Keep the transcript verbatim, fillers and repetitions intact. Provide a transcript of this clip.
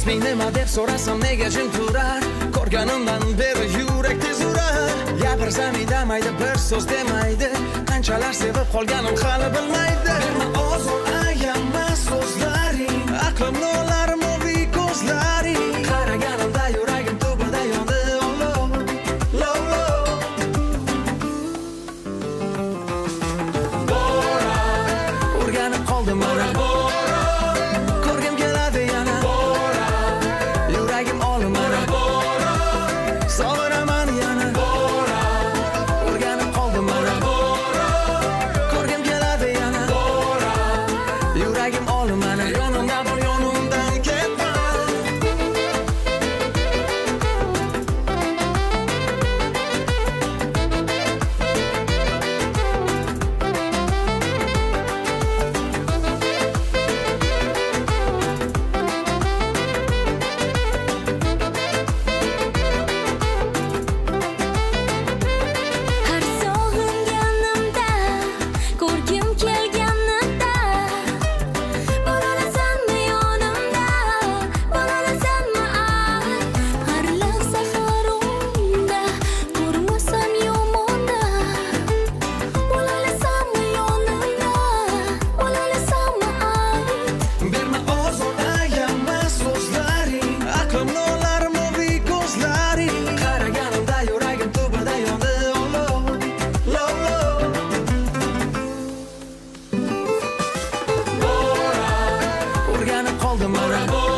isming nima deb so'rasam nega jim turar? Ko'rganimdan beri yurak tez urar. Gapirsam indamaydi, bir so'z demaydi. Qanchalar sevib qolganim hali bilmaydi. Berma ozor, ayama so'zlaring, aqlimni olar moviy ko'zlaring. Qaraganimda yuragim tubida yondi. Ko'rgim keladi yana Bora, yuragim olmana Bora, sog'inaman yana Bora, o'rganib qoldim mana Bora, ko'rgim keladi yana Bora, yuragim olmana. Yonimda bo'l, yonimdan ketma. O'rganib qoldim mana